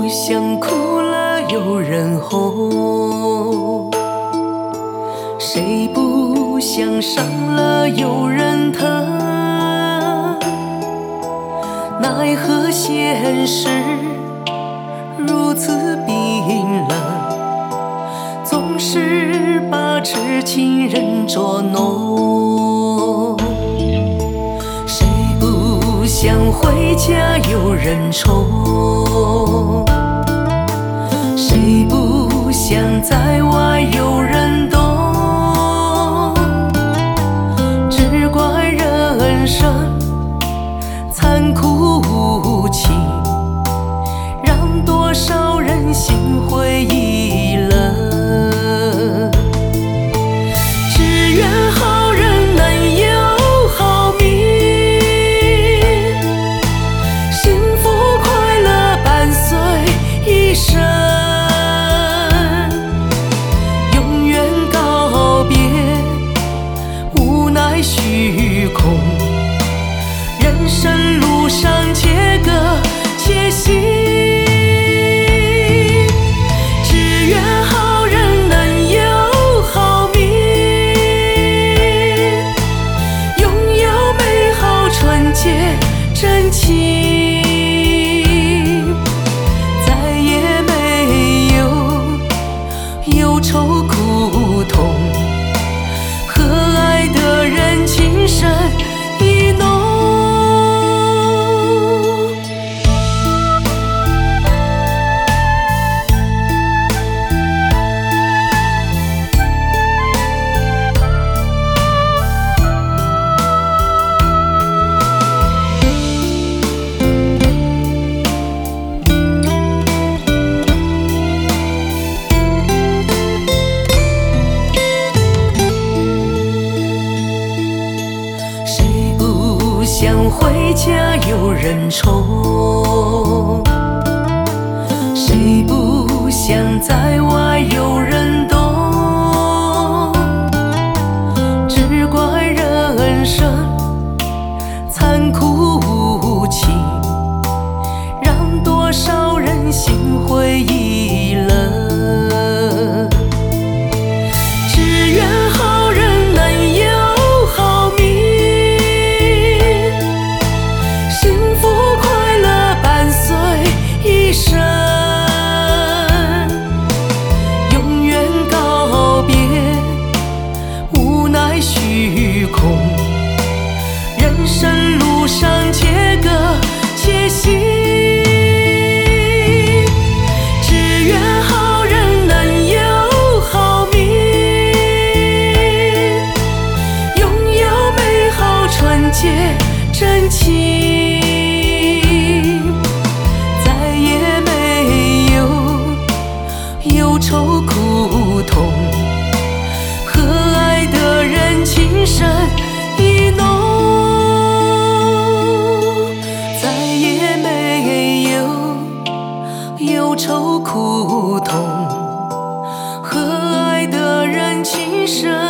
想哭了有人哄，谁不想伤了有人疼？奈何现实如此冰冷，总是把痴情人捉弄。谁不想回家有人宠？谁不想在外有人懂？只怪人生残酷无情，让多少人心灰意冷。只愿好人能有好命，幸福快乐伴随一生。永远告别无奈虚空，人生路上且歌且行。只愿好人能有好命，拥有美好纯洁真情，再也没有忧愁苦痛，和爱的人情深意浓。想回家有人宠，谁不想在外有人懂？只怪人生残酷无情，让多少人心灰意冷。只愿好人能有好命，一生永远告别无奈虚空，人生路上且歌且行。只愿好人能有好命，拥有美好纯洁真情，忧愁苦痛，和爱的人情深意浓。再也没有忧愁苦痛，和爱的人情深